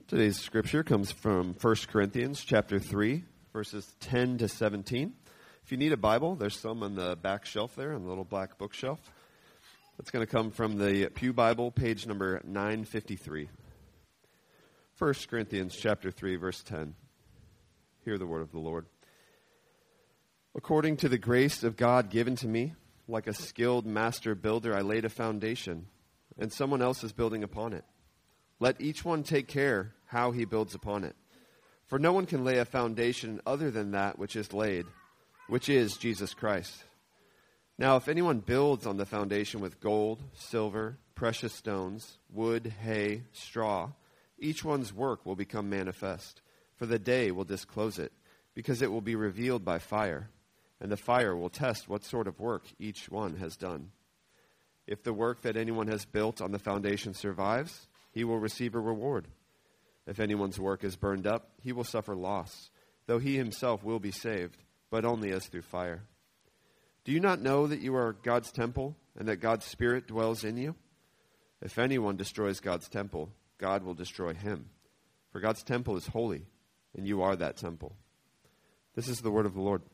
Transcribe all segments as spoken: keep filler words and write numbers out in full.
Today's scripture comes from First Corinthians chapter three, verses ten to seventeen. If you need a Bible, there's some on the back shelf there, on the little black bookshelf. It's going to come from the Pew Bible, page number nine fifty-three. First Corinthians chapter three, verse ten. Hear the word of the Lord. According to the grace of God given to me, like a skilled master builder, I laid a foundation, and someone else is building upon it. Let each one take care how he builds upon it. For no one can lay a foundation other than that which is laid, which is Jesus Christ. Now, if anyone builds on the foundation with gold, silver, precious stones, wood, hay, straw, each one's work will become manifest, for the day will disclose it, because it will be revealed by fire, and the fire will test what sort of work each one has done. If the work that anyone has built on the foundation survives, he will receive a reward. If anyone's work is burned up, he will suffer loss, though he himself will be saved, but only as through fire. Do you not know that you are God's temple, and that God's Spirit dwells in you? If anyone destroys God's temple, God will destroy him. For God's temple is holy, and you are that temple. This is the word of the Lord.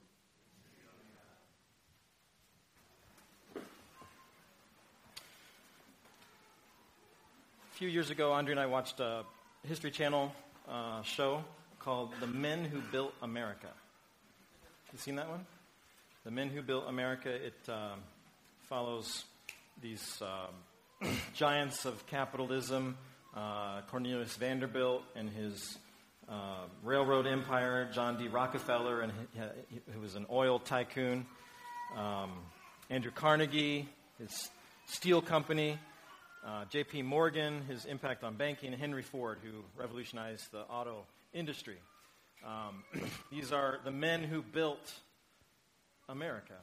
A few years ago, Andre and I watched a History Channel uh, show called The Men Who Built America. You seen that one? The Men Who Built America. It um, follows these um, giants of capitalism, uh, Cornelius Vanderbilt and his uh, railroad empire, John D. Rockefeller, and he, he was an oil tycoon, um, Andrew Carnegie, his steel company, Uh, J P Morgan, his impact on banking, and Henry Ford, who revolutionized the auto industry. Um, these are the men who built America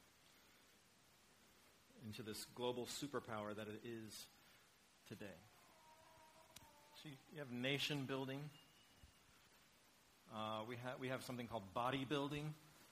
into this global superpower that it is today. So you, you have nation building. Uh, we, ha- we have something called bodybuilding.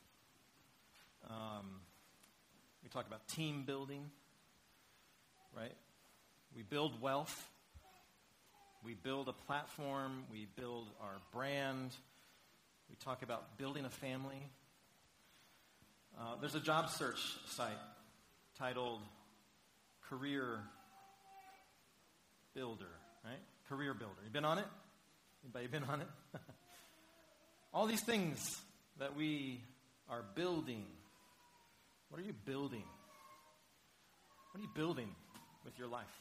Um, we talk about team building, right? We build wealth. We build a platform. We build our brand. We talk about building a family. Uh, there's a job search site titled Career Builder, right? Career Builder. You been on it? Anybody been on it? All these things that we are building. What are you building? What are you building with your life?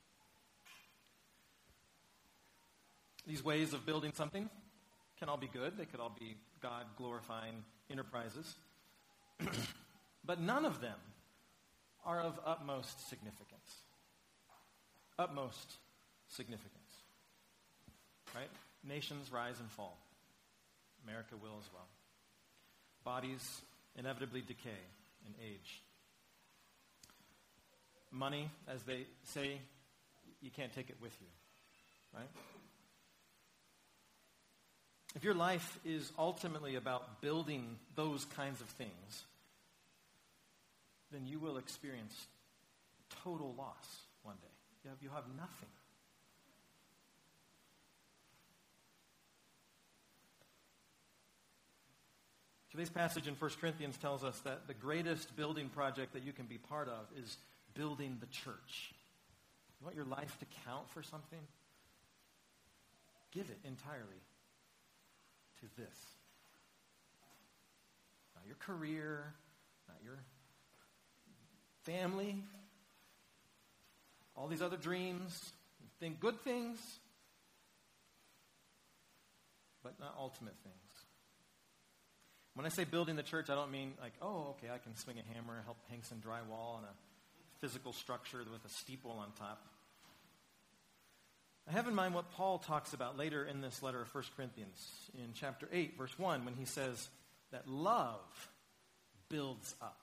These ways of building something can all be good. They could all be God-glorifying enterprises. But none of them are of utmost significance. Utmost significance. Right? Nations rise and fall. America will as well. Bodies inevitably decay and age. Money, as they say, you can't take it with you. Right? If your life is ultimately about building those kinds of things, then you will experience total loss one day. You have, you have nothing. Today's passage in First Corinthians tells us that the greatest building project that you can be part of is building the church. You want your life to count for something? Give it entirely to this. Not your career, not your family, all these other dreams, think good things, but not ultimate things. When I say building the church, I don't mean like, oh, okay, I can swing a hammer, help hang some drywall on a physical structure with a steeple on top. I have in mind what Paul talks about later in this letter of First Corinthians in chapter eight, verse one, when he says that love builds up.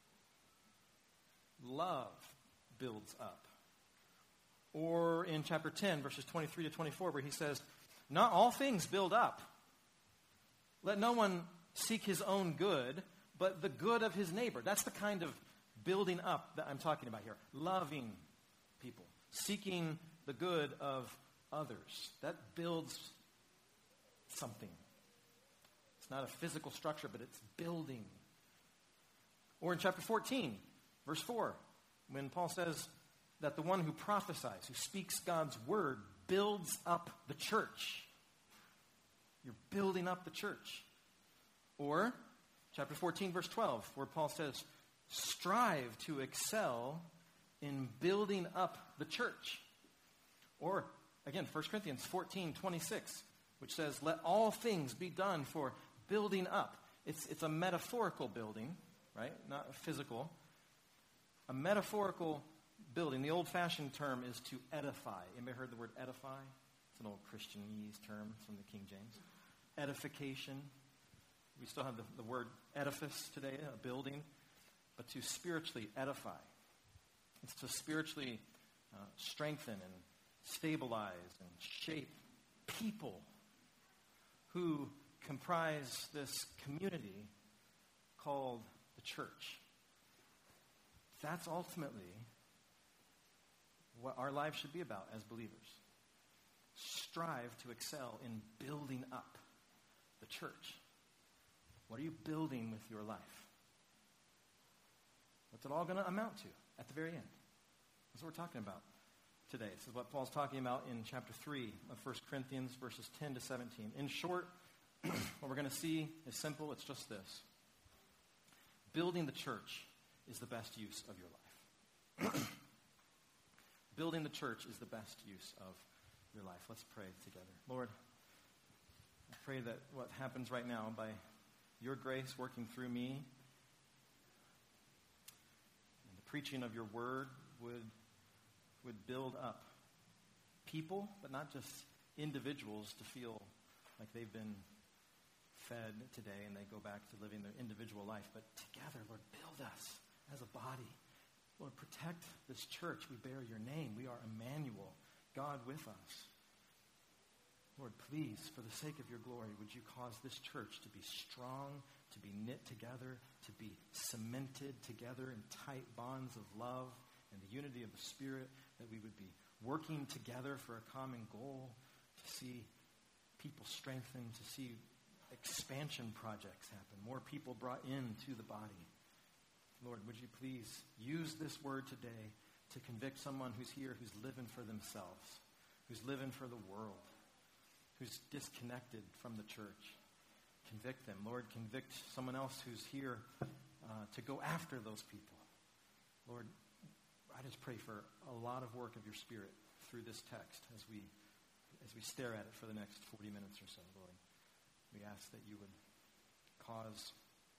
Love builds up. Or in chapter ten, verses twenty-three to twenty-four, where he says, not all things build up. Let no one seek his own good, but the good of his neighbor. That's the kind of building up that I'm talking about here. Loving people. Seeking the good of others. That builds something. It's not a physical structure, but it's building. Or in chapter fourteen, verse four, when Paul says that the one who prophesies, who speaks God's word, builds up the church. You're building up the church. Or chapter fourteen, verse twelve, where Paul says, strive to excel in building up the church. Or, again, First Corinthians fourteen, twenty-six, which says, let all things be done for building up. It's, it's a metaphorical building, right? Not a physical. A metaphorical building. The old-fashioned term is to edify. Anybody heard the word edify? It's an old Christianese term from the King James. Edification. We still have the, the word edifice today, a building. But to spiritually edify. It's to spiritually uh, strengthen and stabilize and shape people who comprise this community called the church. That's ultimately what our lives should be about as believers. Strive to excel in building up the church. What are you building with your life? What's it all going to amount to at the very end? That's what we're talking about today. This is what Paul's talking about in chapter three of First Corinthians, verses ten to seventeen. In short, what we're going to see is simple. It's just this. Building the church is the best use of your life. Building the church is the best use of your life. Let's pray together. Lord, I pray that what happens right now, by your grace working through me, and the preaching of your word would, would build up people, but not just individuals, to feel like they've been fed today and they go back to living their individual life. But together, Lord, build us as a body. Lord, protect this church. We bear your name. We are Emmanuel, God with us. Lord, please, for the sake of your glory, would you cause this church to be strong, to be knit together, to be cemented together in tight bonds of love and the unity of the Spirit, that we would be working together for a common goal, to see people strengthened, to see expansion projects happen, more people brought into the body. Lord, would you please use this word today to convict someone who's here, who's living for themselves, who's living for the world, who's disconnected from the church. Convict them. Lord, convict someone else who's here uh, to go after those people. Lord, I just pray for a lot of work of your Spirit through this text as we as we stare at it for the next forty minutes or so, Lord. We ask that you would cause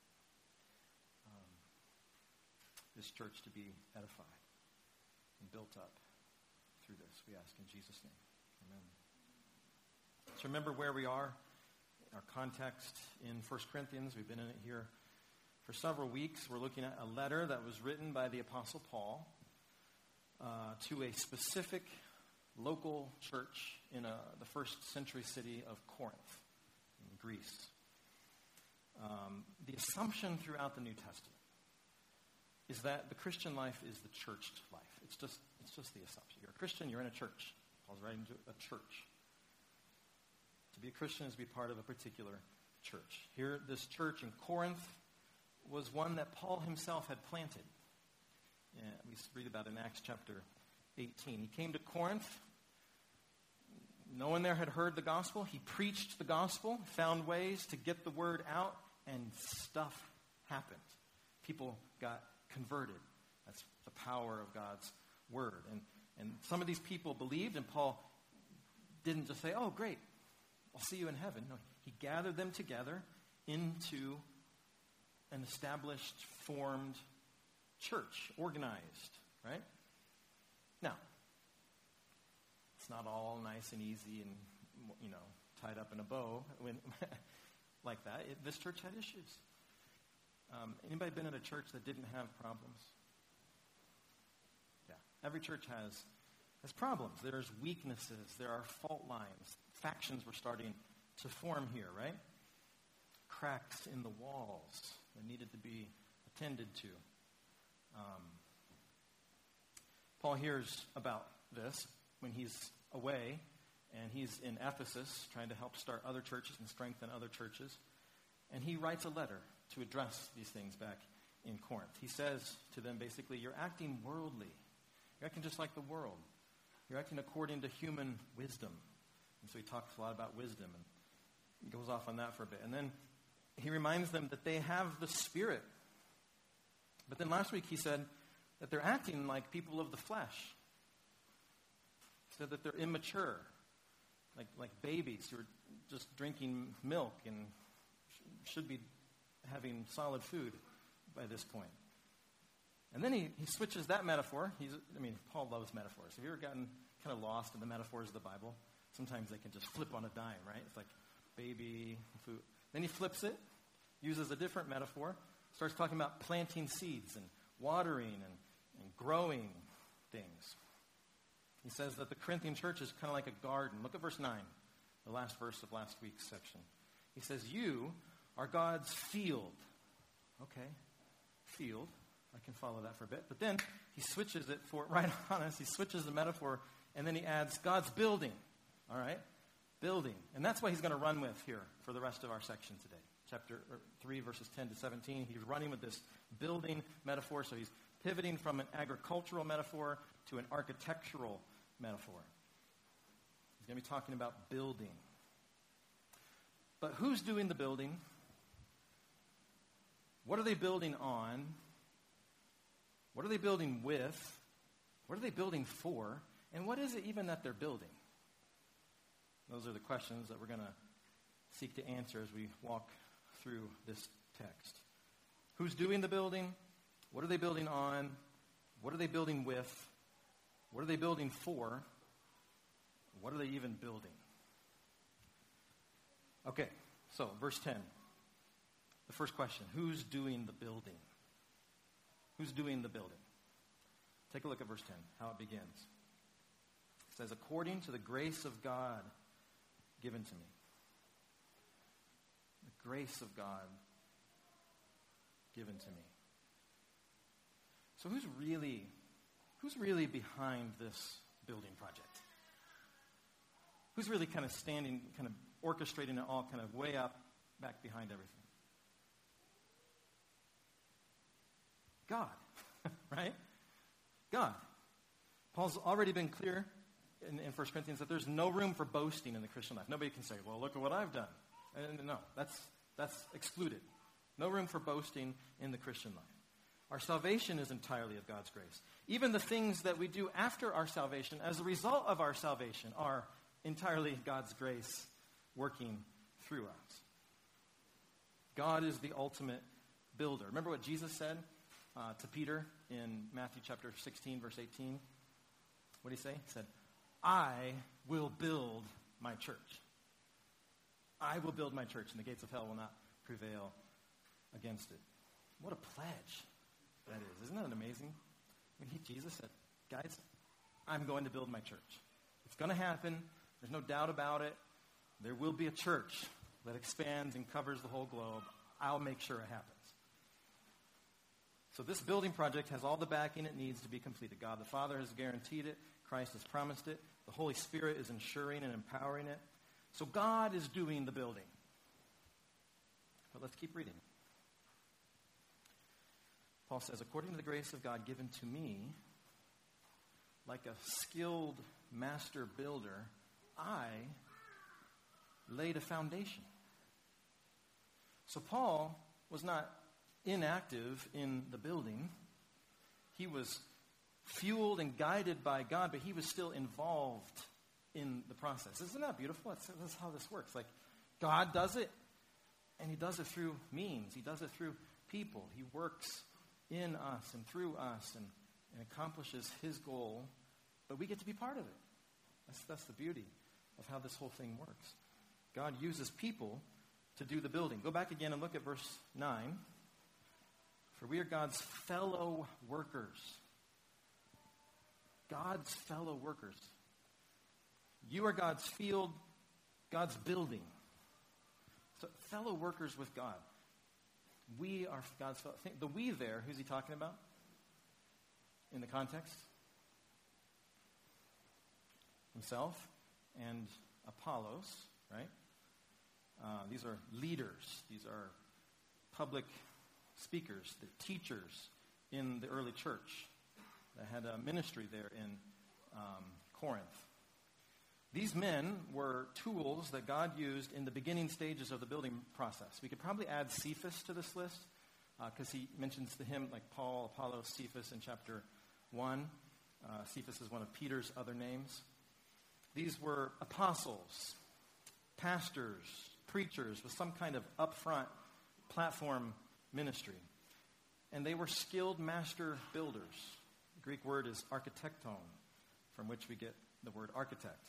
um, this church to be edified and built up through this. We ask in Jesus' name. Amen. So remember where we are, our context in First Corinthians. We've been in it here for several weeks. We're looking at a letter that was written by the Apostle Paul uh, to a specific local church in a, the first century city of Corinth, in Greece. Um, the assumption throughout the New Testament is that the Christian life is the churched life. It's just, it's just the assumption. You're a Christian, you're in a church. Paul's writing to a church. To be a Christian is to be part of a particular church. Here, this church in Corinth was one that Paul himself had planted. Yeah, we read about it in Acts chapter eighteen. He came to Corinth. No one there had heard the gospel. He preached the gospel, found ways to get the word out, and stuff happened. People got converted. That's the power of God's word. And, and some of these people believed, and Paul didn't just say, oh, great, I'll see you in heaven. No, he gathered them together into an established, formed church, organized, right? Now, it's not all nice and easy and, you know, tied up in a bow when, like that. It, this church had issues. Um, anybody been in a church that didn't have problems? Yeah, every church has has problems. There's weaknesses. There are fault lines. Factions were starting to form here, right? Cracks in the walls that needed to be attended to. Um, Paul hears about this when he's away And he's in Ephesus trying to help start other churches and strengthen other churches. And he writes a letter to address these things back in Corinth. He says to them basically, you're acting worldly. You're acting just like the world. You're acting according to human wisdom. And so he talks a lot about wisdom and goes off on that for a bit. And then he reminds them that they have the Spirit. But then last week he said that they're acting like people of the flesh. He said that they're immature, like, like babies who are just drinking milk and sh- should be having solid food by this point. And then he, he switches that metaphor. He's, I mean, Paul loves metaphors. Have you ever gotten kind of lost in the metaphors of the Bible? Sometimes they can just flip on a dime, right? It's like baby, food. Then he flips it, uses a different metaphor, starts talking about planting seeds and watering and, and growing things. He says that the Corinthian church is kind of like a garden. Look at verse nine, the last verse of last week's section. He says, you are God's field. Okay, field. I can follow that for a bit. But then he switches it for, right on us, he switches the metaphor, and then he adds God's building. All right? Building. And that's what he's going to run with here for the rest of our section today. Chapter three, verses ten to seventeen. He's running with this building metaphor. So he's pivoting from an agricultural metaphor to an architectural metaphor. He's going to be talking about building. But who's doing the building? What are they building on? What are they building with? What are they building for? And what is it even that they're building? Those are the questions that we're going to seek to answer as we walk through this text. Who's doing the building? What are they building on? What are they building with? What are they building for? What are they even building? Okay, so verse ten. The first question, who's doing the building? Who's doing the building? Take a look at verse ten, how it begins. It says, according to the grace of God given to me. The grace of God given to me. So who's really, who's really behind this building project? Who's really kind of standing, kind of orchestrating it all kind of way up, back behind everything? God, right? God. Paul's already been clear in, in First Corinthians that there's no room for boasting in the Christian life. Nobody can say, well, look at what I've done. And no, that's, that's excluded. No room for boasting in the Christian life. Our salvation is entirely of God's grace. Even the things that we do after our salvation, as a result of our salvation, are entirely God's grace working through us. God is the ultimate builder. Remember what Jesus said uh, to Peter in Matthew chapter sixteen, verse eighteen? What did he say? He said, I will build my church. I will build my church, and the gates of hell will not prevail against it. What a pledge that is. Isn't that amazing? I mean, he, Jesus said, guys, I'm going to build my church. It's going to happen. There's no doubt about it. There will be a church that expands and covers the whole globe. I'll make sure it happens. So this building project has all the backing it needs to be completed. God the Father has guaranteed it. Christ has promised it. The Holy Spirit is ensuring and empowering it. So God is doing the building. But let's keep reading. Paul says, according to the grace of God given to me, like a skilled master builder, I laid a foundation. So Paul was not inactive in the building. He was fueled and guided by God, but he was still involved in the process. Isn't that beautiful? That's, that's how this works. Like, God does it, and he does it through means. He does it through people. He works in us and through us and, and accomplishes his goal, but we get to be part of it. That's, that's the beauty of how this whole thing works. God uses people to do the building. Go back again and look at verse nine. For we are God's fellow workers. God's fellow workers. You are God's field, God's building. So fellow workers with God. We are God's fellow. The we there, who's he talking about in the context? Himself and Apollos, right? Uh, these are leaders. These are public speakers, the teachers in the early church that had a ministry there in um, Corinth. These men were tools that God used in the beginning stages of the building process. We could probably add Cephas to this list because uh, he mentions the hymn like Paul, Apollos, Cephas in chapter one. Uh, Cephas is one of Peter's other names. These were apostles, pastors, preachers with some kind of upfront platform ministry. And they were skilled master builders. The Greek word is architecton, from which we get the word architect.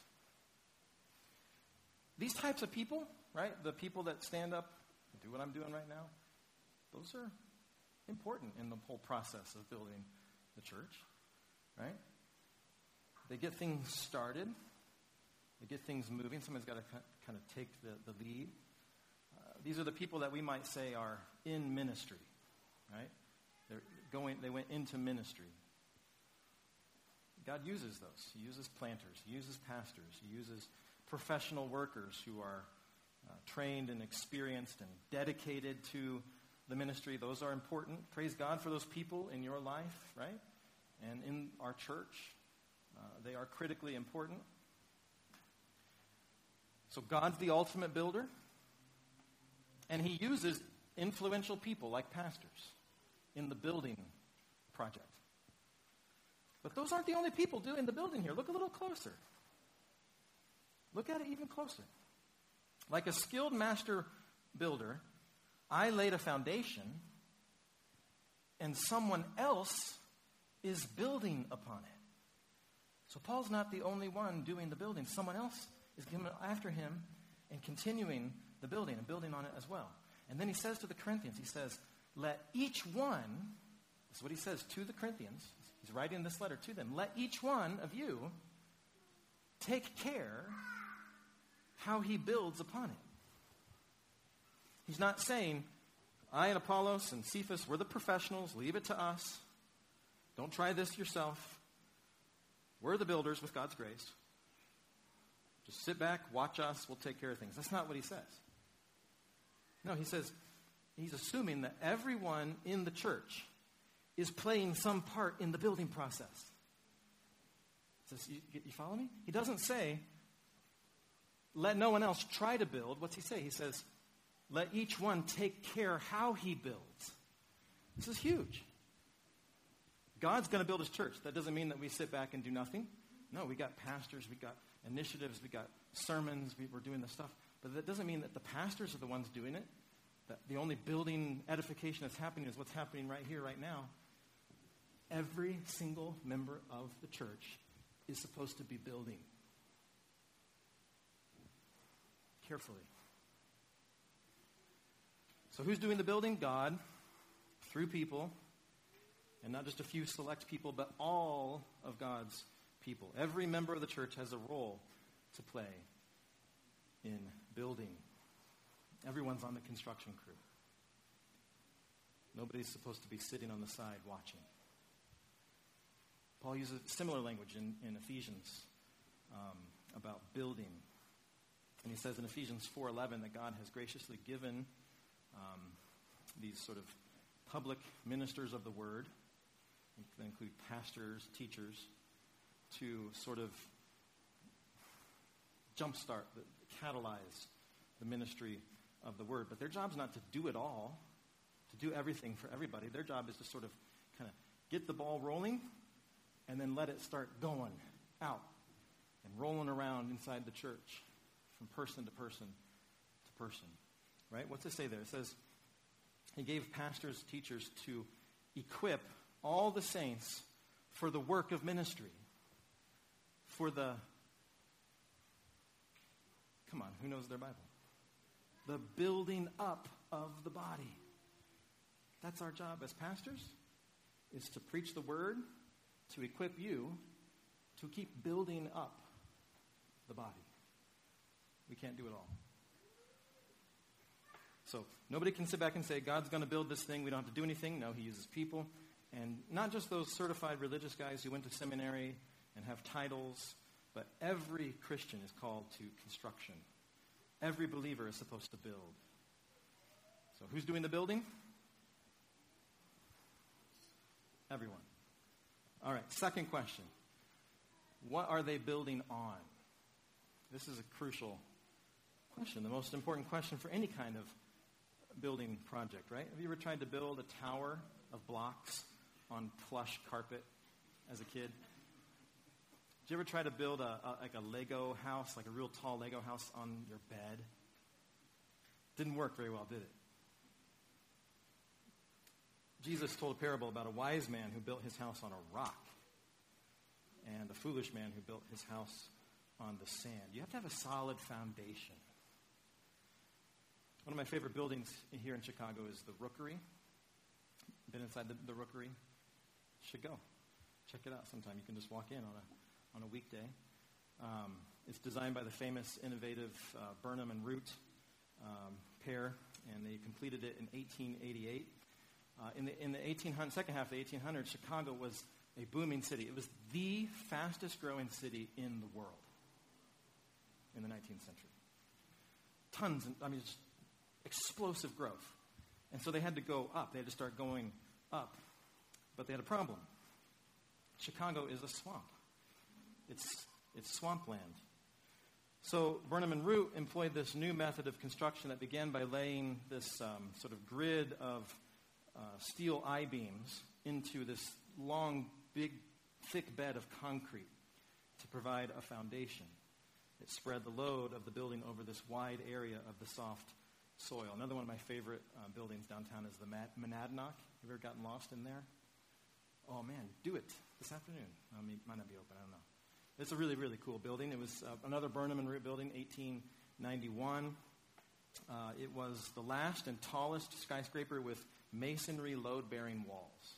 These types of people, right, the people that stand up and do what I'm doing right now, those are important in the whole process of building the church, right? They get things started. They get things moving. Someone's got to kind of take the, the lead. Uh, these are the people that we might say are in ministry, right? They're going. They went into ministry. God uses those. He uses planters. He uses pastors. He uses professional workers who are uh, trained and experienced and dedicated to the ministry. Those are important. Praise God for those people in your life, right? And in our church. Uh, they are critically important. So God's the ultimate builder. And he uses influential people like pastors in the building project. But those aren't the only people doing the building here. Look a little closer. Look at it even closer. Like a skilled master builder, I laid a foundation, and someone else is building upon it. So Paul's not the only one doing the building. Someone else is coming after him and continuing the building and building on it as well. And then he says to the Corinthians, he says, let each one, this is what he says to the Corinthians, he's writing this letter to them, let each one of you take care how he builds upon it. He's not saying, I and Apollos and Cephas, we're the professionals, leave it to us. Don't try this yourself. We're the builders with God's grace. Just sit back, watch us, we'll take care of things. That's not what he says. No, he says, he's assuming that everyone in the church is playing some part in the building process. He says, you, you follow me? He doesn't say, let no one else try to build. What's he say? He says, let each one take care how he builds. This is huge. God's going to build his church. That doesn't mean that we sit back and do nothing. No, we got pastors, we got initiatives, we got sermons, we, we're doing this stuff. But that doesn't mean that the pastors are the ones doing it. That the only building edification that's happening is what's happening right here, right now. Every single member of the church is supposed to be building. Carefully. So who's doing the building? God, through people, and not just a few select people, but all of God's people. Every member of the church has a role to play in building. Everyone's on the construction crew. Nobody's supposed to be sitting on the side watching. Paul uses similar language in, in Ephesians um, about building. And he says in Ephesians four eleven that God has graciously given um, these sort of public ministers of the word, that include pastors, teachers, to sort of jumpstart, the, catalyze the ministry of the word. But their job's not to do it all, to do everything for everybody. Their job is to sort of kind of get the ball rolling and then let it start going out and rolling around inside the church from person to person to person. Right? What's it say there? It says, he gave pastors, teachers to equip all the saints for the work of ministry. For the, come on, who knows their Bible? The building up of the body. That's our job as pastors, is to preach the word, to equip you to keep building up the body. We can't do it all. So nobody can sit back and say, God's going to build this thing, we don't have to do anything. No, he uses people. And not just those certified religious guys who went to seminary and have titles But every Christian is called to construction. Every believer is supposed to build. So who's doing the building? Everyone. All right, second question. What are they building on? This is a crucial question, the most important question for any kind of building project, right? Have you ever tried to build a tower of blocks on plush carpet as a kid? Did you ever try to build a, a like a Lego house, like a real tall Lego house on your bed? Didn't work very well, did it? Jesus told a parable about a wise man who built his house on a rock and a foolish man who built his house on the sand. You have to have a solid foundation. One of my favorite buildings here in Chicago is the Rookery. Been inside the, the Rookery? Should go. Check it out sometime. You can just walk in on a on a weekday. Um, it's designed by the famous, innovative uh, Burnham and Root um, pair, and they completed it in eighteen eighty-eight. Uh, in the in the eighteen hundred, second half of the eighteen hundreds, Chicago was a booming city. It was the fastest growing city in the world in the nineteenth century. Tons, and, I mean, just explosive growth. And so they had to go up. They had to start going up. But they had a problem. Chicago is a swamp. It's, it's swampland. So Burnham and Root employed this new method of construction that began by laying this um, sort of grid of uh, steel I-beams into this long, big, thick bed of concrete to provide a foundation. It spread the load of the building over this wide area of the soft soil. Another one of my favorite uh, buildings downtown is the Monadnock. You ever gotten lost in there? Oh, man, do it this afternoon. I mean, it might not be open, I don't know. It's a really, really cool building. It was uh, another Burnham and Root building, eighteen ninety-one. Uh, it was the last and tallest skyscraper with masonry load-bearing walls.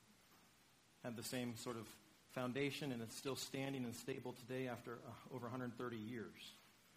Had the same sort of foundation, and it's still standing and stable today after uh, over one hundred thirty years.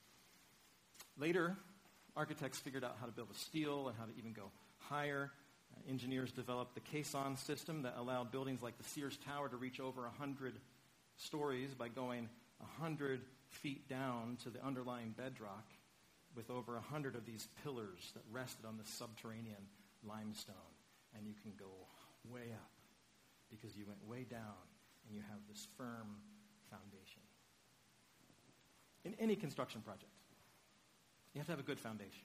Later, architects figured out how to build with steel and how to even go higher. Uh, engineers developed the caisson system that allowed buildings like the Sears Tower to reach over one hundred stories by going one hundred feet down to the underlying bedrock with over one hundred of these pillars that rested on the subterranean limestone. And you can go way up because you went way down and you have this firm foundation. In any construction project, you have to have a good foundation.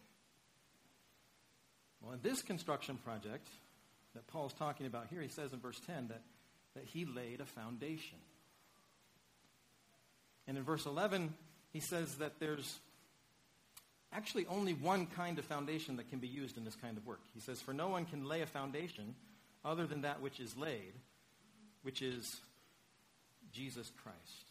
Well, in this construction project that Paul's talking about here, he says in verse ten that, that he laid a foundation. And in verse eleven, he says that there's actually only one kind of foundation that can be used in this kind of work. He says, for no one can lay a foundation other than that which is laid, which is Jesus Christ.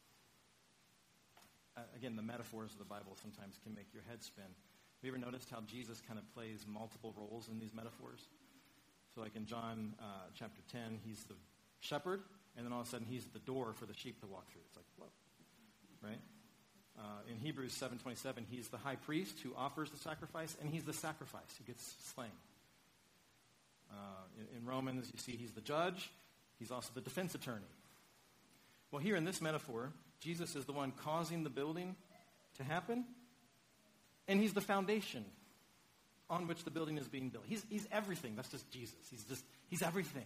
Uh, again, the metaphors of the Bible sometimes can make your head spin. Have you ever noticed how Jesus kind of plays multiple roles in these metaphors? So like in John uh, chapter ten, he's the shepherd, and then all of a sudden he's the door for the sheep to walk through. It's like, whoa. Right? Uh, in Hebrews seven twenty-seven, he's the high priest who offers the sacrifice, and he's the sacrifice who gets slain. Uh, in, in Romans, you see he's the judge. He's also the defense attorney. Well, here in this metaphor, Jesus is the one causing the building to happen, and he's the foundation on which the building is being built. He's, he's everything. That's just Jesus. He's just, he's everything.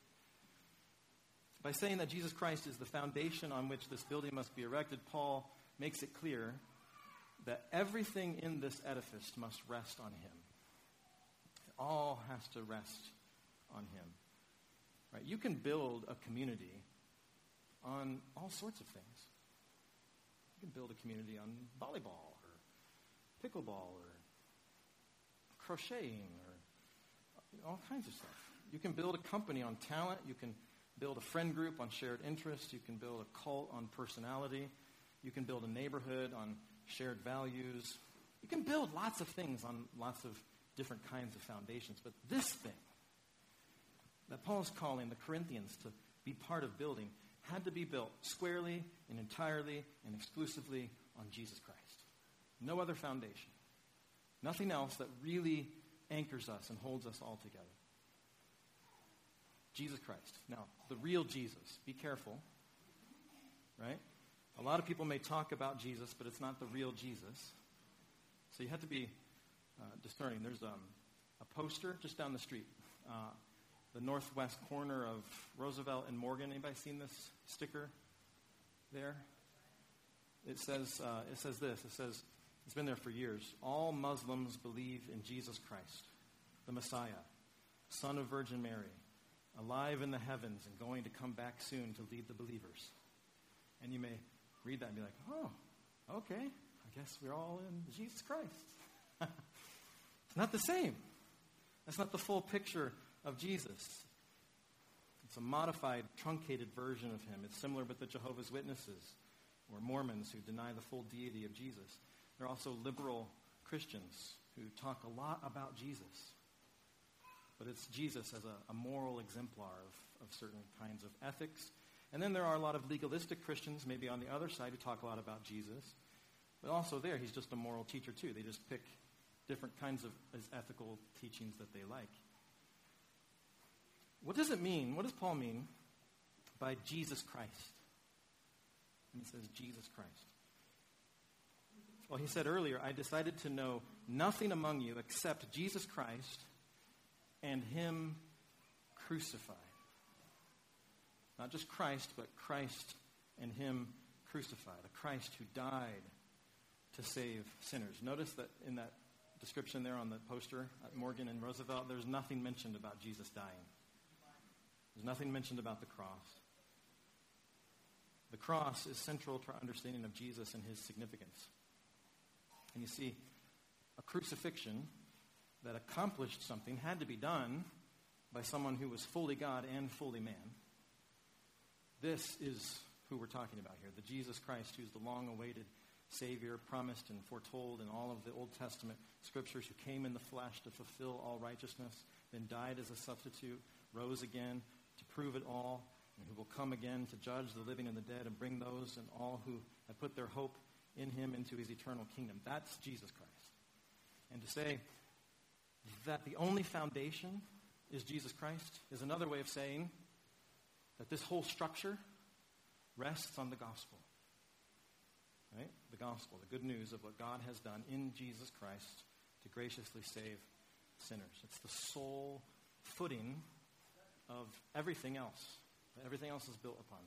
By saying that Jesus Christ is the foundation on which this building must be erected, Paul makes it clear that everything in this edifice must rest on him. It all has to rest on him. Right? You can build a community on all sorts of things. You can build a community on volleyball or pickleball or crocheting or all kinds of stuff. You can build a company on talent. You can build a friend group on shared interests. You can build a cult on personality. You can build a neighborhood on shared values. You can build lots of things on lots of different kinds of foundations. But this thing that Paul's calling the Corinthians to be part of building had to be built squarely and entirely and exclusively on Jesus Christ. No other foundation. Nothing else that really anchors us and holds us all together. Jesus Christ. Now, the real Jesus. Be careful. Right? A lot of people may talk about Jesus, but it's not the real Jesus. So you have to be uh, discerning. There's um, a poster just down the street. Uh, the northwest corner of Roosevelt and Morgan. Anybody seen this sticker there? It says, uh, it says this. It says, it's been there for years. All Muslims believe in Jesus Christ, the Messiah, Son of Virgin Mary, alive in the heavens and going to come back soon to lead the believers. And you may read that and be like, oh, okay, I guess we're all in Jesus Christ. It's not the same. That's not the full picture of Jesus. It's a modified, truncated version of him. It's similar with the Jehovah's Witnesses or Mormons who deny the full deity of Jesus. There are also liberal Christians who talk a lot about Jesus. But it's Jesus as a, a moral exemplar of, of certain kinds of ethics. And then there are a lot of legalistic Christians, maybe on the other side, who talk a lot about Jesus. But also there, he's just a moral teacher too. They just pick different kinds of his ethical teachings that they like. What does it mean? What does Paul mean by Jesus Christ? And he says Jesus Christ. Well, he said earlier, I decided to know nothing among you except Jesus Christ and him crucified. Not just Christ, but Christ and him crucified. A Christ who died to save sinners. Notice that in that description there on the poster at Morgan and Roosevelt, there's nothing mentioned about Jesus dying. There's nothing mentioned about the cross. The cross is central to our understanding of Jesus and his significance. And you see, a crucifixion that accomplished something had to be done by someone who was fully God and fully man. This is who we're talking about here, the Jesus Christ who's the long-awaited Savior, promised and foretold in all of the Old Testament scriptures, who came in the flesh to fulfill all righteousness, then died as a substitute, rose again to prove it all, and who will come again to judge the living and the dead and bring those and all who have put their hope in him into his eternal kingdom. That's Jesus Christ. And to say that the only foundation is Jesus Christ is another way of saying that this whole structure rests on the gospel. Right? The gospel, the good news of what God has done in Jesus Christ to graciously save sinners. It's the sole footing of everything else. Everything else is built upon.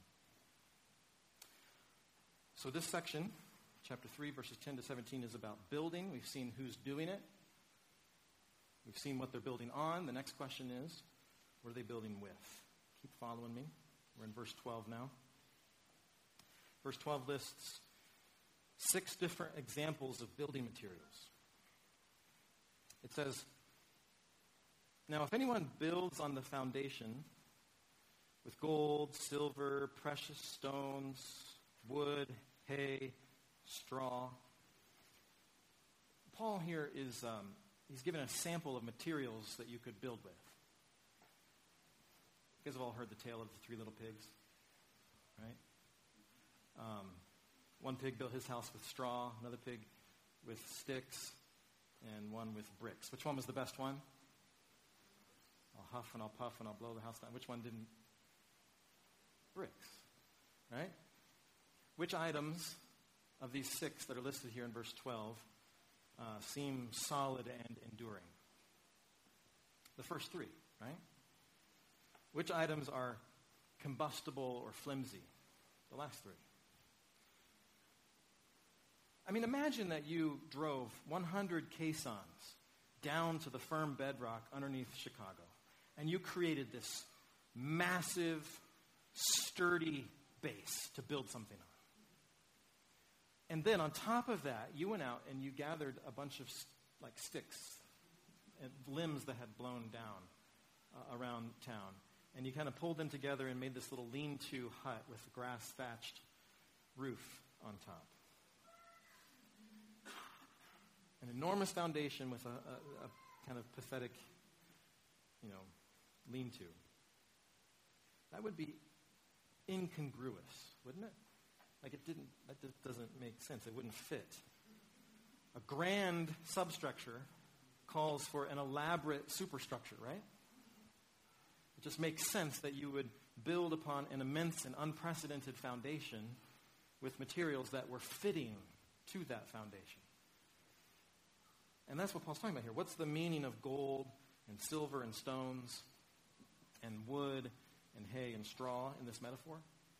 So this section, chapter three, verses ten to seventeen, is about building. We've seen who's doing it. We've seen what they're building on. The next question is, what are they building with? Keep following me. We're in verse twelve now. Verse twelve lists six different examples of building materials. It says, now if anyone builds on the foundation with gold, silver, precious stones, wood, hay, straw. Paul here is, um, he's given a sample of materials that you could build with. You guys have all heard the tale of the three little pigs, right? Um, one pig built his house with straw, another pig with sticks, and one with bricks. Which one was the best one? I'll huff and I'll puff and I'll blow the house down. Which one didn't? Bricks, right? Which items of these six that are listed here in verse twelve uh, seem solid and enduring? The first three, right? Which items are combustible or flimsy? The last three. I mean, imagine that you drove one hundred caissons down to the firm bedrock underneath Chicago, and you created this massive, sturdy base to build something on. And then on top of that, you went out and you gathered a bunch of like sticks and limbs that had blown down uh, around town. And you kind of pulled them together and made this little lean-to hut with a grass-thatched roof on top. An enormous foundation with a, a, a kind of pathetic, you know, lean-to. That would be incongruous, wouldn't it? Like it didn't, that just doesn't make sense. It wouldn't fit. A grand substructure calls for an elaborate superstructure, right? It just makes sense that you would build upon an immense and unprecedented foundation with materials that were fitting to that foundation. And that's what Paul's talking about here. What's the meaning of gold and silver and stones and wood and hay and straw in this metaphor?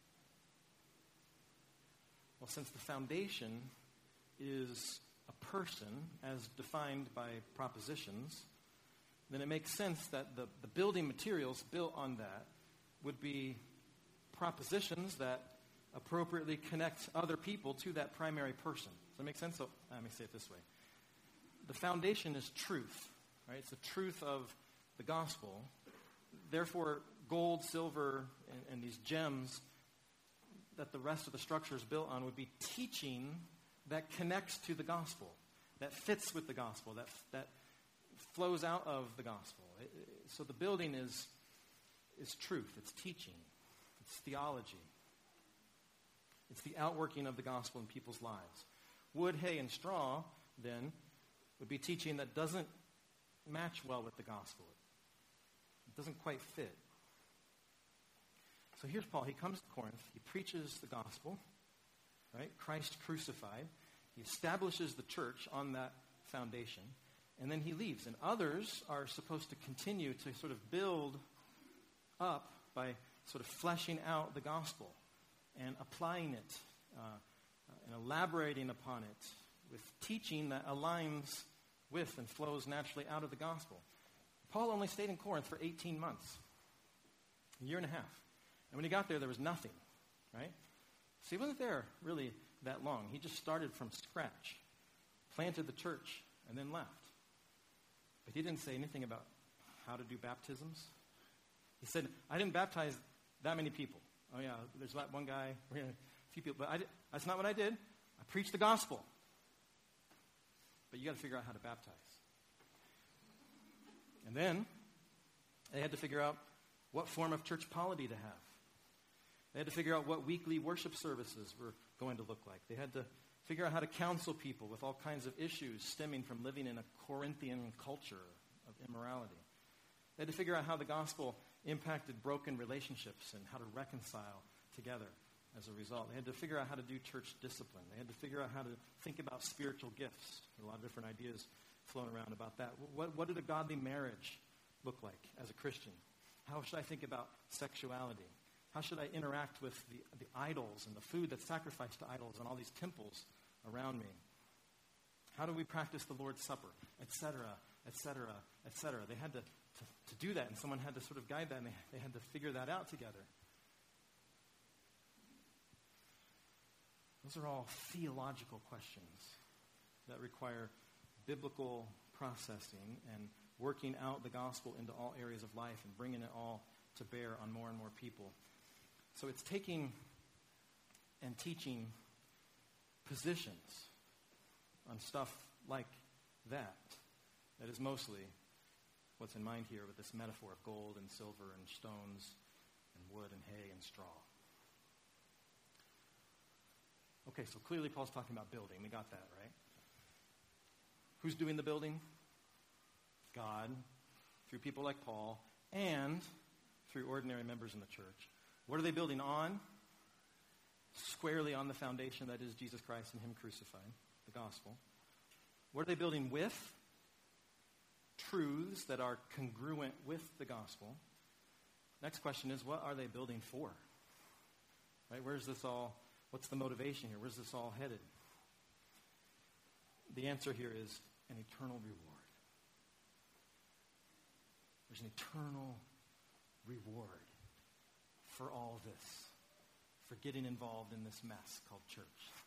Well, since the foundation is a person as defined by propositions, then it makes sense that the, the building materials built on that would be propositions that appropriately connect other people to that primary person. Does that make sense? So let me say it this way. The foundation is truth, right? It's the truth of the gospel. Therefore, gold, silver, and, and these gems that the rest of the structure is built on would be teaching that connects to the gospel, that fits with the gospel, that that flows out of the gospel. It, it, so the building is is truth. It's teaching. It's theology. It's the outworking of the gospel in people's lives. Wood, hay, and straw, then, would be teaching that doesn't match well with the gospel. It doesn't quite fit. So here's Paul. He comes to Corinth. He preaches the gospel, right? Christ crucified. He establishes the church on that foundation. And then he leaves. And others are supposed to continue to sort of build up by sort of fleshing out the gospel and applying it uh, and elaborating upon it with teaching that aligns with and flows naturally out of the gospel. Paul only stayed in Corinth for eighteen months, a year and a half. And when he got there, there was nothing, right? So he wasn't there really that long. He just started from scratch, planted the church, and then left. But he didn't say anything about how to do baptisms. He said, I didn't baptize that many people. Oh, yeah, there's that one guy, a few people. But I did, that's not what I did. I preached the gospel. But you got to figure out how to baptize. And then they had to figure out what form of church polity to have. They had to figure out what weekly worship services were going to look like. They had to figure out how to counsel people with all kinds of issues stemming from living in a Corinthian culture of immorality. They had to figure out how the gospel impacted broken relationships and how to reconcile together as a result. They had to figure out how to do church discipline. They had to figure out how to think about spiritual gifts. There are a lot of different ideas flown around about that. What, what did a godly marriage look like as a Christian? How should I think about sexuality? How should I interact with the, the idols and the food that's sacrificed to idols and all these temples around me? How do we practice the Lord's Supper, et cetera, et cetera, et cetera? They had to, to, to do that, and someone had to sort of guide that, and they, they had to figure that out together. Those are all theological questions that require biblical processing and working out the gospel into all areas of life and bringing it all to bear on more and more people. So it's taking and teaching positions on stuff like that. That is mostly what's in mind here with this metaphor of gold and silver and stones and wood and hay and straw. Okay, so clearly Paul's talking about building. We got that, right? Who's doing the building? God, through people like Paul, and through ordinary members in the church. What are they building on? Squarely on the foundation that is Jesus Christ and Him crucified, the gospel. What are they building with? Truths that are congruent with the gospel. Next question is, what are they building for? Right? Where's this all, what's the motivation here? Where's this all headed? The answer here is an eternal reward. There's an eternal reward for all this, for getting involved in this mess called church.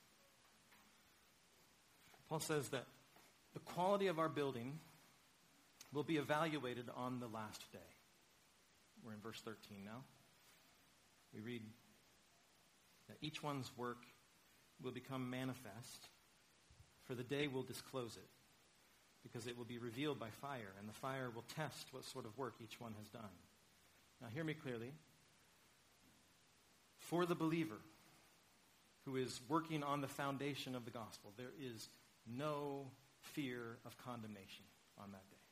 Paul says that the quality of our building will be evaluated on the last day. We're in verse thirteen now. We read that each one's work will become manifest, for the day will disclose it, because it will be revealed by fire, and the fire will test what sort of work each one has done. Now hear me clearly. For the believer who is working on the foundation of the gospel, there is no fear of condemnation on that day.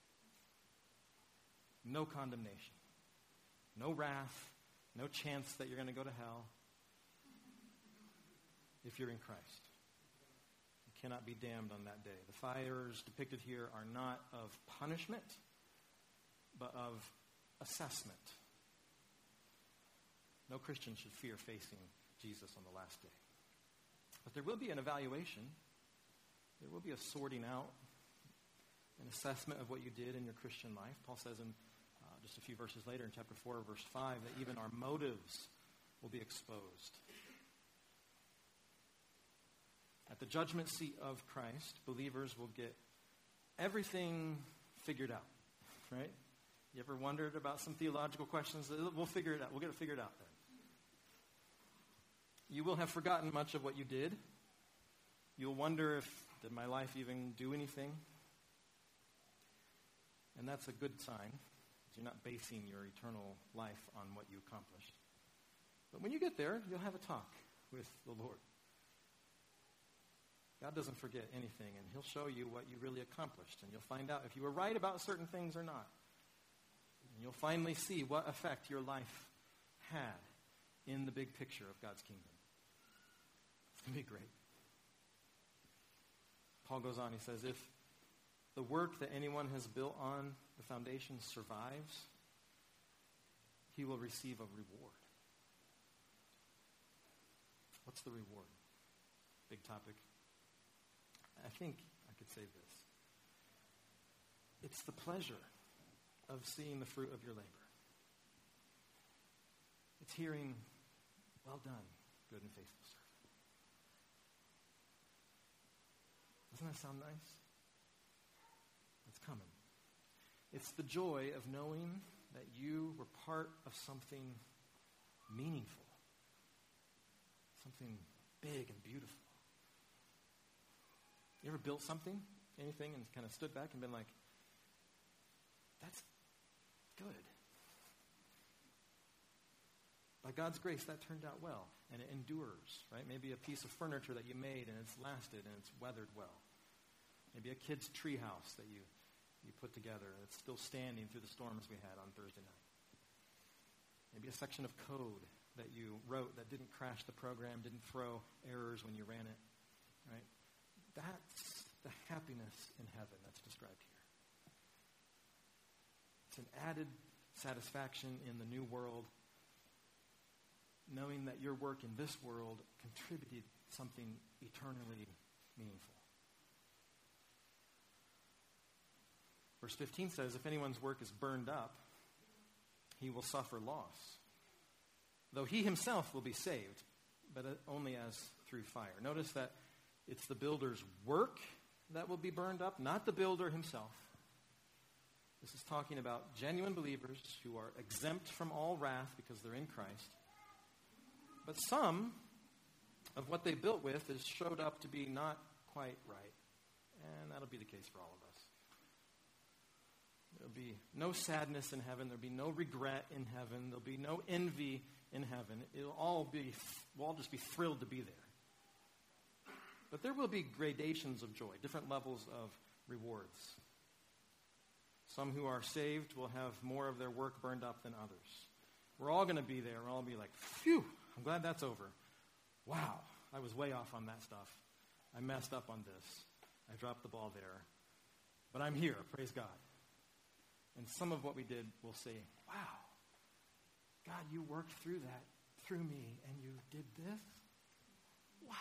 No condemnation. No wrath. No chance that you're going to go to hell. if you're in Christ. You cannot be damned on that day. The fires depicted here are not of punishment, but of assessment. No Christian should fear facing Jesus on the last day. But there will be an evaluation. There will be a sorting out, an assessment of what you did in your Christian life. Paul says in uh, just a few verses later in chapter four, verse five, that even our motives will be exposed. At the judgment seat of Christ, believers will get everything figured out, right? You ever wondered about some theological questions? We'll figure it out. We'll get it figured out then. You will have forgotten much of what you did. You'll wonder if, did my life even do anything? And that's a good sign. You're not basing your eternal life on what you accomplished. But when you get there, you'll have a talk with the Lord. God doesn't forget anything, and he'll show you what you really accomplished. And you'll find out if you were right about certain things or not. And you'll finally see what effect your life had in the big picture of God's kingdom. It's going to be great. Paul goes on, he says, if the work that anyone has built on the foundation survives, he will receive a reward. What's the reward? Big topic. I think I could say this. It's the pleasure of seeing the fruit of your labor. It's hearing, well done, good and faithful servant. Doesn't that sound nice? It's coming. It's the joy of knowing that you were part of something meaningful, something big and beautiful. You ever built something, anything, and kind of stood back and been like, that's good. By God's grace, that turned out well, and it endures, right? Maybe a piece of furniture that you made, and it's lasted, and it's weathered well. Maybe a kid's treehouse that you, you put together, and it's still standing through the storms we had on Thursday night. Maybe a section of code that you wrote that didn't crash the program, didn't throw errors when you ran it, right? That's the happiness in heaven that's described here. It's an added satisfaction in the new world, knowing that your work in this world contributed something eternally meaningful. Verse fifteen says, if anyone's work is burned up, he will suffer loss, though he himself will be saved, but only as through fire. Notice that it's the builder's work that will be burned up, not the builder himself. This is talking about genuine believers who are exempt from all wrath because they're in Christ. But some of what they built with is showed up to be not quite right. And that'll be the case for all of us. There'll be no sadness in heaven. There'll be no regret in heaven. There'll be no envy in heaven. It'll all be, we'll all just be thrilled to be there. But there will be gradations of joy, different levels of rewards. Some who are saved will have more of their work burned up than others. We're all going to be there. We'll all be like, phew, I'm glad that's over. Wow, I was way off on that stuff. I messed up on this. I dropped the ball there. But I'm here, praise God. And some of what we did will say, wow, God, you worked through that, through me, and you did this? Wow.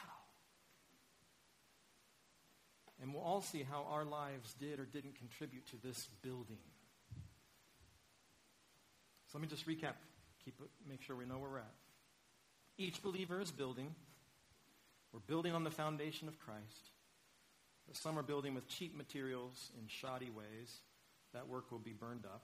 And we'll all see how our lives did or didn't contribute to this building. So let me just recap. Keep it, make sure we know where we're at. Each believer is building. We're building on the foundation of Christ. But some are building with cheap materials in shoddy ways. That work will be burned up.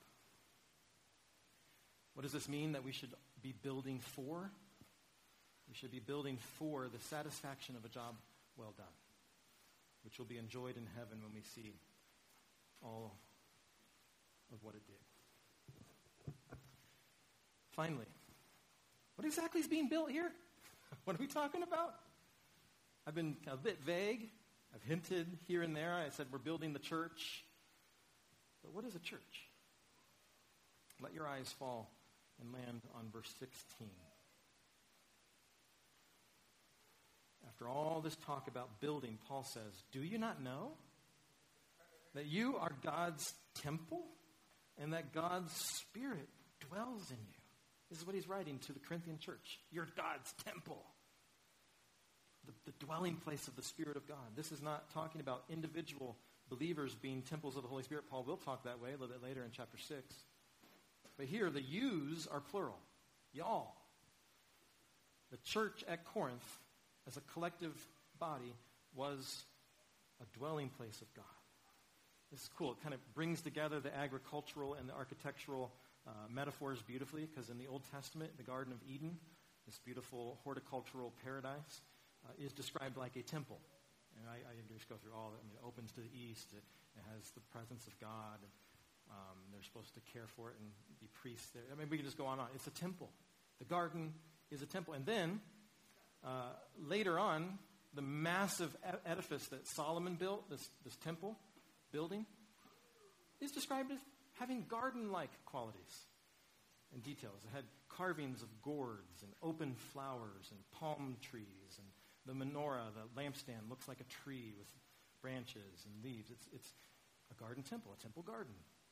What does this mean that we should be building for? We should be building for the satisfaction of a job well done, which will be enjoyed in heaven when we see all of what it did. Finally, what exactly is being built here? What are we talking about? I've been a bit vague. I've hinted here and there. I said we're building the church. But what is a church? Let your eyes fall and land on verse sixteen. After all this talk about building, Paul says, do you not know that you are God's temple and that God's Spirit dwells in you? This is what he's writing to the Corinthian church. You're God's temple, the, the dwelling place of the Spirit of God. This is not talking about individual believers being temples of the Holy Spirit. Paul will talk that way a little bit later in chapter six. But here, the yous are plural. Y'all. The church at Corinth, as a collective body, was a dwelling place of God. This is cool. It kind of brings together the agricultural and the architectural uh, metaphors beautifully, because in the Old Testament, the Garden of Eden, this beautiful horticultural paradise, uh, is described like a temple. And I, I just go through all of it. I mean, it opens to the east. It, it has the presence of God. And, um, they're supposed to care for it and be priests there. I mean, we can just go on and on. It's a temple. The garden is a temple. And then, uh, later on, the massive edifice that Solomon built, this, this temple building, is described as having garden-like qualities and details. It had carvings of gourds and open flowers and palm trees, and the menorah, the lampstand, looks like a tree with branches and leaves. It's, it's a garden temple, a temple garden.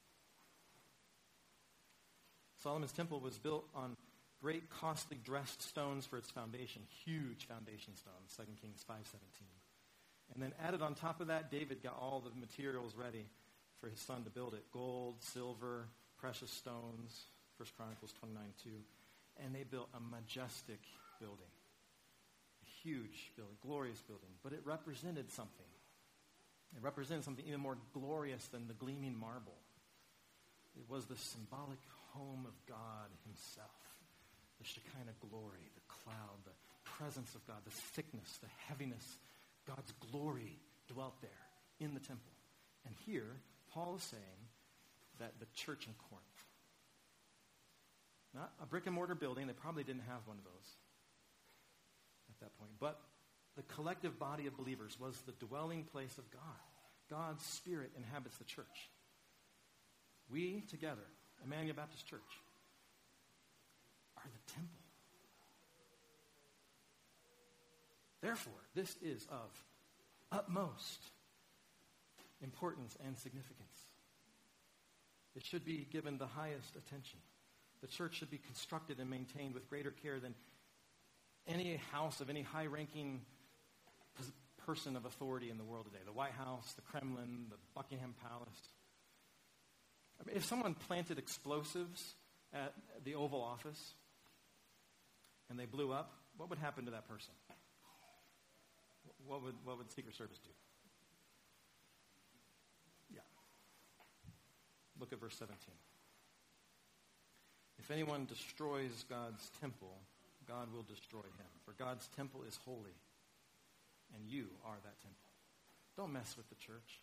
Solomon's temple was built on great, costly dressed stones for its foundation, huge foundation stones, Second Kings five seventeen. And then added on top of that, David got all the materials ready for his son to build it. Gold, silver, precious stones, First Chronicles twenty-nine two. And they built a majestic building, a huge building, glorious building. But it represented something. It represented something even more glorious than the gleaming marble. It was the symbolic home of God himself. The Shekinah glory, the cloud, the presence of God, the thickness, the heaviness. God's glory dwelt there in the temple. And here, Paul is saying that the church in Corinth, not a brick and mortar building, they probably didn't have one of those at that point, but the collective body of believers was the dwelling place of God. God's Spirit inhabits the church. We together, Emmanuel Baptist Church, are the temple. Therefore, this is of utmost importance and significance. It should be given the highest attention. The church should be constructed and maintained with greater care than any house of any high-ranking person of authority in the world today. The White House, the Kremlin, the Buckingham Palace. I mean, if someone planted explosives at the Oval Office and they blew up, what would happen to that person? What would what would Secret Service do? Yeah. Look at verse seventeen. If anyone destroys God's temple, God will destroy him. For God's temple is holy, and you are that temple. Don't mess with the church.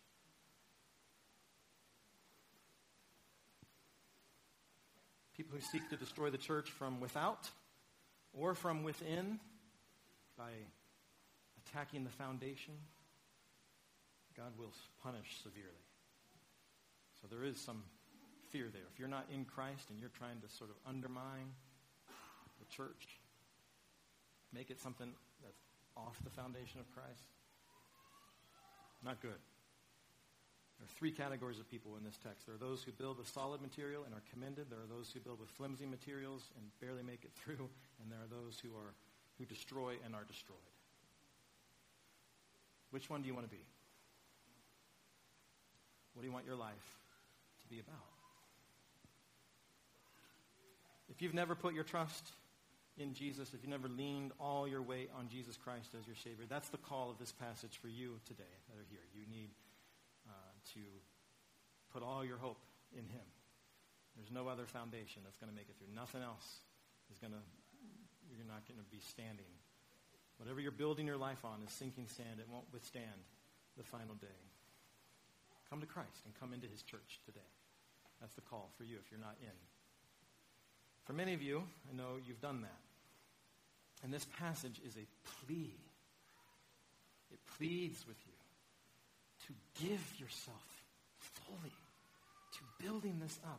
People who seek to destroy the church from without or from within by attacking the foundation, God will punish severely. So there is some fear there. If you're not in Christ and you're trying to sort of undermine the church, make it something that's off the foundation of Christ, not good. There are three categories of people in this text. There are those who build with solid material and are commended. There are those who build with flimsy materials and barely make it through. And there are those who are who destroy and are destroyed. Which one do you want to be? What do you want your life to be about? If you've never put your trust in Jesus, if you've never leaned all your weight on Jesus Christ as your Savior, that's the call of this passage for you today that are here. You need uh, to put all your hope in Him. There's no other foundation that's going to make it through. Nothing else is going to, you're not going to be standing. Whatever you're building your life on is sinking sand. It won't withstand the final day. Come to Christ and come into His church today. That's the call for you if you're not in. For many of you, I know you've done that. And this passage is a plea. It pleads with you to give yourself fully to building this up.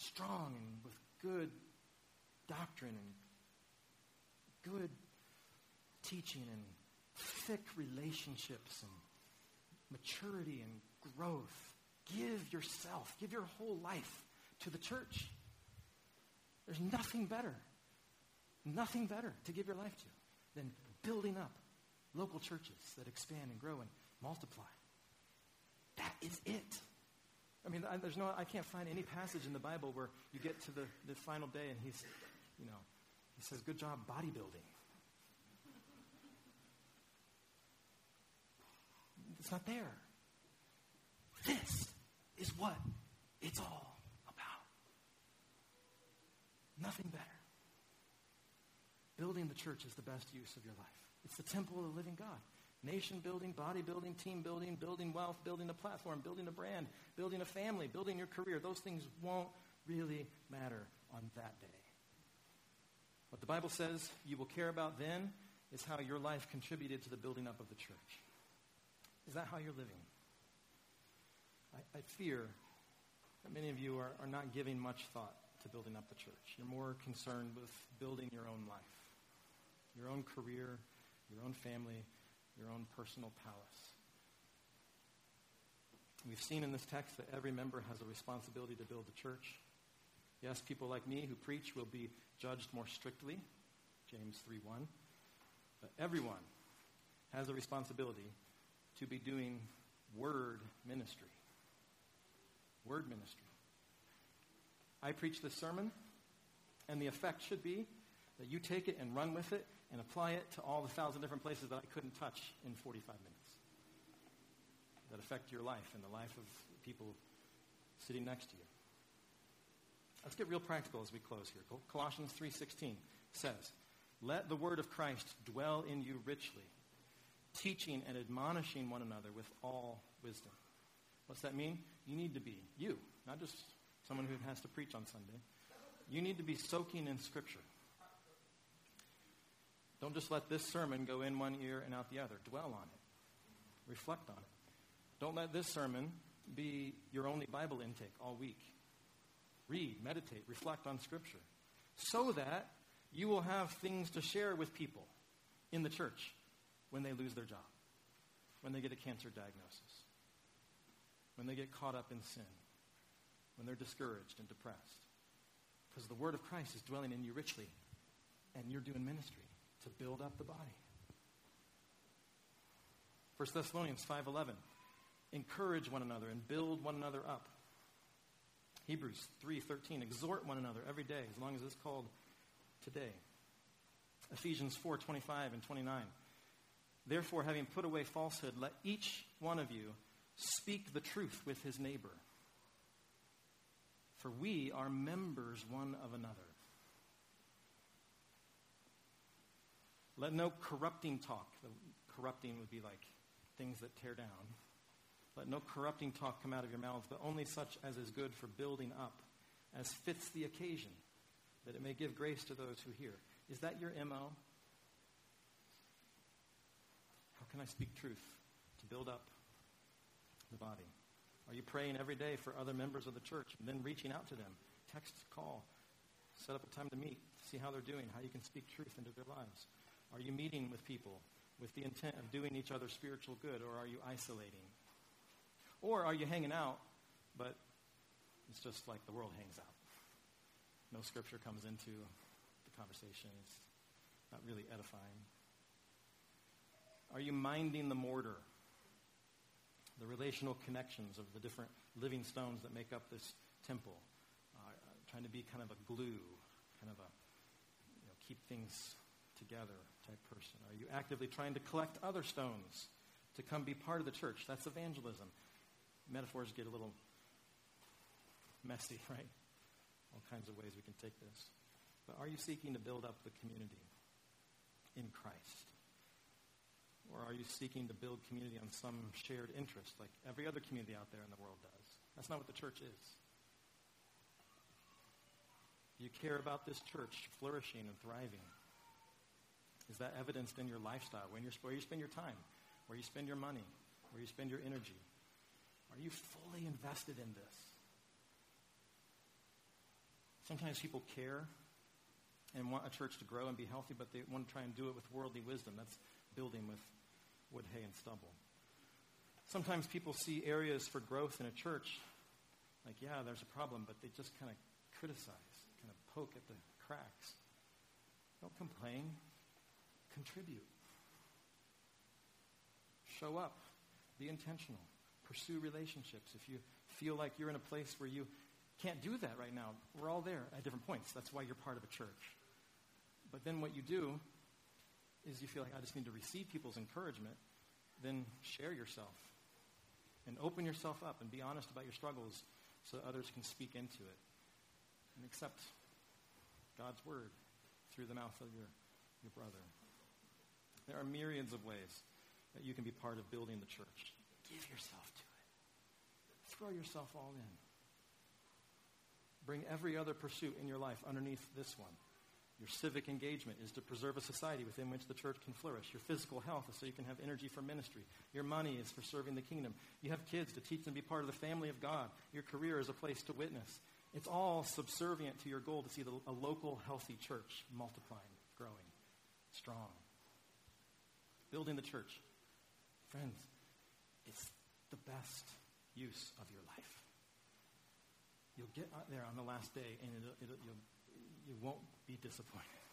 Strong and with good doctrine and good teaching and thick relationships and maturity and growth. Give yourself, give your whole life to the church. There's nothing better, nothing better to give your life to than building up local churches that expand and grow and multiply. That is it. I mean, I, there's no, I can't find any passage in the Bible where you get to the, the final day and he's, you know, he says, good job bodybuilding. It's not there. This is what it's all about. Nothing better. Building the church is the best use of your life. It's the temple of the living God. Nation building, body building, team building, building wealth, building a platform, building a brand, building a family, building your career. Those things won't really matter on that day. What the Bible says you will care about then is how your life contributed to the building up of the church. Is that how you're living? I, I fear that many of you are, are not giving much thought to building up the church. You're more concerned with building your own life, your own career, your own family, your own personal palace. We've seen in this text that every member has a responsibility to build the church. Yes, people like me who preach will be judged more strictly, James three one. But everyone has a responsibility to be doing word ministry. Word ministry. I preach this sermon, and the effect should be that you take it and run with it and apply it to all the thousand different places that I couldn't touch in forty-five minutes. That affect your life and the life of people sitting next to you. Let's get real practical as we close here. Colossians three sixteen says, let the word of Christ dwell in you richly, teaching and admonishing one another with all wisdom. What's that mean? You need to be, you, not just someone who has to preach on Sunday. You need to be soaking in Scripture. Don't just let this sermon go in one ear and out the other. Dwell on it. Reflect on it. Don't let this sermon be your only Bible intake all week. Read, meditate, reflect on Scripture, so that you will have things to share with people in the church when they lose their job, when they get a cancer diagnosis, when they get caught up in sin, when they're discouraged and depressed. Because the word of Christ is dwelling in you richly, and you're doing ministry to build up the body. First Thessalonians five eleven, encourage one another and build one another up. Hebrews three thirteen, exhort one another every day, as long as it's called today. Ephesians four twenty-five and twenty-nine. Therefore, having put away falsehood, let each one of you speak the truth with his neighbor. For we are members one of another. Let no corrupting talk, corrupting would be like things that tear down. Let no corrupting talk come out of your mouths, but only such as is good for building up, as fits the occasion, that it may give grace to those who hear. Is that your M O? How can I speak truth to build up the body? Are you praying every day for other members of the church and then reaching out to them? Text, call, set up a time to meet, see how they're doing, how you can speak truth into their lives. Are you meeting with people with the intent of doing each other spiritual good, or are you isolating? Or are you hanging out, but it's just like the world hangs out? No scripture comes into the conversation. It's not really edifying. Are you minding the mortar? The relational connections of the different living stones that make up this temple. Uh, trying to be kind of a glue, kind of a, you know, keep things together type person. Are you actively trying to collect other stones to come be part of the church? That's evangelism. Metaphors get a little messy, right? All kinds of ways we can take this. But are you seeking to build up the community in Christ? Or are you seeking to build community on some shared interest like every other community out there in the world does? That's not what the church is. Do you care about this church flourishing and thriving? Is that evidenced in your lifestyle, when you're, where you spend your time, where you spend your money, where you spend your energy? Are you fully invested in this? Sometimes people care and want a church to grow and be healthy, but they want to try and do it with worldly wisdom. That's building with wood, hay, and stubble. Sometimes people see areas for growth in a church, like, yeah, there's a problem, but they just kind of criticize, kind of poke at the cracks. Don't complain. Contribute. Show up. Be intentional. Pursue relationships. If you feel like you're in a place where you can't do that right now, we're all there at different points. That's why you're part of a church. But then what you do is you feel like, I just need to receive people's encouragement. Then share yourself and open yourself up and be honest about your struggles so that others can speak into it and accept God's word through the mouth of your, your brother. There are myriads of ways that you can be part of building the church. Give yourself to it. Throw yourself all in. Bring every other pursuit in your life underneath this one. Your civic engagement is to preserve a society within which the church can flourish. Your physical health is so you can have energy for ministry. Your money is for serving the kingdom. You have kids to teach them to be part of the family of God. Your career is a place to witness. It's all subservient to your goal to see the, a local, healthy church multiplying, growing, strong. Building the church. Friends, it's the best use of your life. You'll get out there on the last day and it'll, it'll, you'll, you won't be disappointed.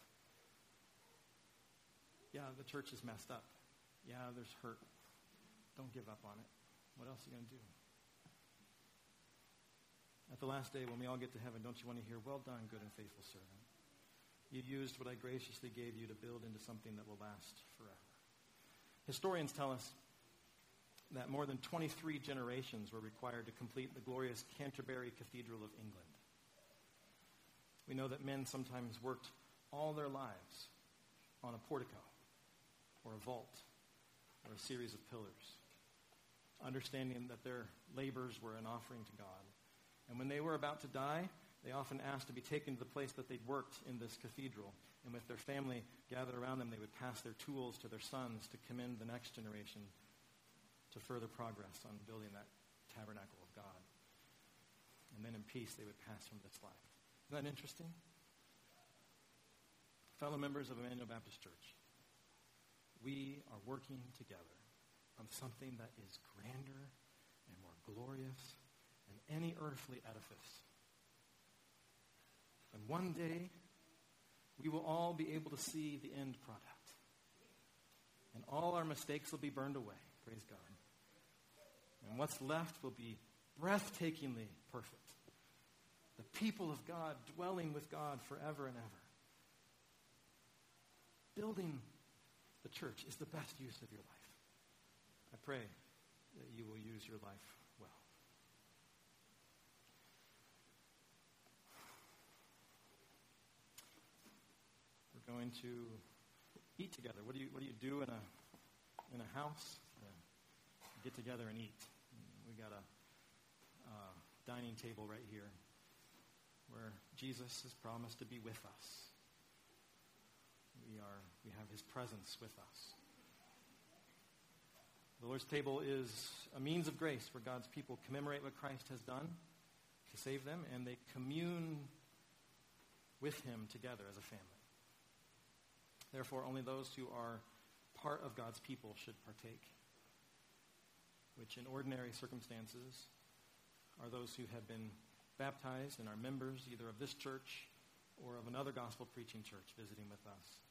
Yeah, the church is messed up. Yeah, there's hurt. Don't give up on it. What else are you going to do? At the last day, when we all get to heaven, don't you want to hear, well done, good and faithful servant. You used what I graciously gave you to build into something that will last forever. Historians tell us that more than twenty-three generations were required to complete the glorious Canterbury Cathedral of England. We know that men sometimes worked all their lives on a portico or a vault or a series of pillars, understanding that their labors were an offering to God. And when they were about to die, they often asked to be taken to the place that they'd worked in this cathedral. And with their family gathered around them, they would pass their tools to their sons to commend the next generation to further progress on building that tabernacle of God. And then in peace, they would pass from this life. Isn't that interesting? Fellow members of Emmanuel Baptist Church, we are working together on something that is grander and more glorious than any earthly edifice. And one day, we will all be able to see the end product. And all our mistakes will be burned away. Praise God. And what's left will be breathtakingly perfect. The people of God dwelling with God forever and ever. Building the church is the best use of your life. I pray that you will use your life well. We're going to eat together. What do you what do you do in a in a house? Yeah. Get together and eat. We got a uh, dining table right here where Jesus has promised to be with us. We are we have his presence with us. The Lord's table is a means of grace where God's people commemorate what Christ has done to save them, and they commune with him together as a family. Therefore, only those who are part of God's people should partake, which in ordinary circumstances are those who have been baptized and are members either of this church or of another gospel preaching church visiting with us.